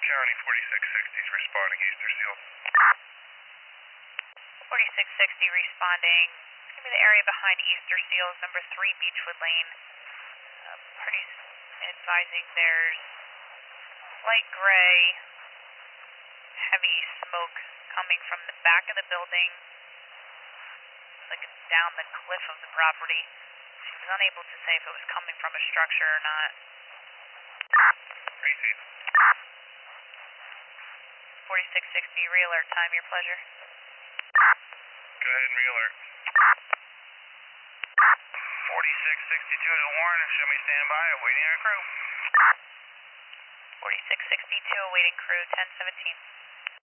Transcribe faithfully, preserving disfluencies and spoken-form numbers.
County, forty-six sixty is responding, Easter Seal. forty-six sixty responding. It's going to be the area behind Easter Seals, number three Beechwood Lane. Uh, parties advising there's light gray, heavy smoke coming from the back of the building, like down the cliff of the property. She was unable to say if it was coming from a structure or not. Receive. forty-six sixty, re-alert time, your pleasure. Go ahead and re-alert. forty-six sixty-two to Warren, show me standby, awaiting our crew. forty-six sixty-two, awaiting crew, ten seventeen.